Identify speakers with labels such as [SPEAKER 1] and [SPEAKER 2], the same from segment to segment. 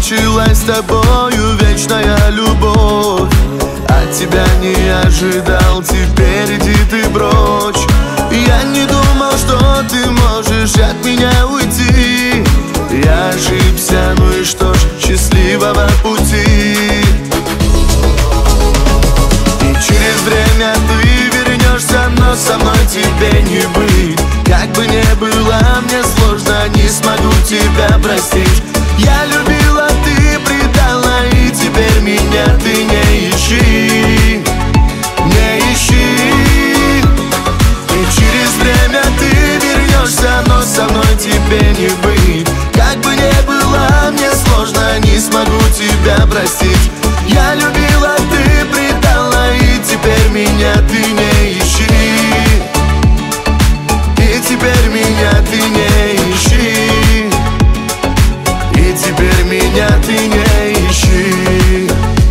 [SPEAKER 1] закончилась с тобою вечная любовь. От тебя не ожидал, теперь иди ты прочь. Я не думал, что ты можешь от меня уйти. Я ошибся, ну и что ж, счастливого пути. И через время ты вернешься, но со мной тебе не быть. Как бы не было мне сложно, не смогу тебя простить. Я любила, ты предала, и теперь меня ты не ищи. Не ищи. И через время ты вернешься, но со мной тебе не быть. Как бы не было мне сложно, не смогу тебя простить. Я любила, ты предала, и теперь меня ты не ищи. И теперь меня ты не ищи. И теперь меня ты не ищи.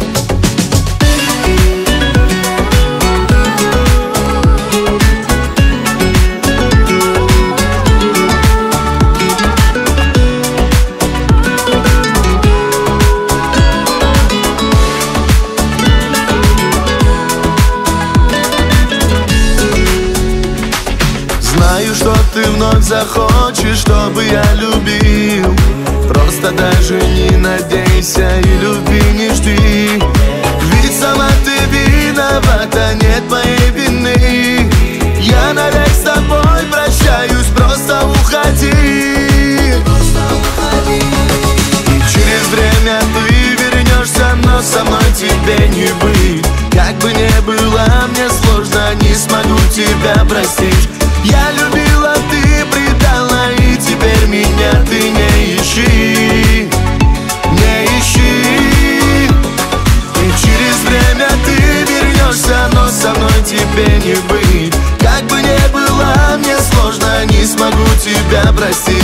[SPEAKER 1] Знаю, что ты вновь захочешь, чтобы я любил. Просто даже не надейся и любви не жди. Ведь сама ты виновата, нет моей вины. Я навек с тобой прощаюсь, просто уходи. И через время ты вернешься, но со мной тебе не быть. Как бы не было мне сложно, не смогу тебя простить. Я любила, ты предала, и теперь меня ты не ищи. Не ищи. И через время ты вернешься, но со мной тебе не быть. Как бы не было мне сложно, не смогу тебя простить.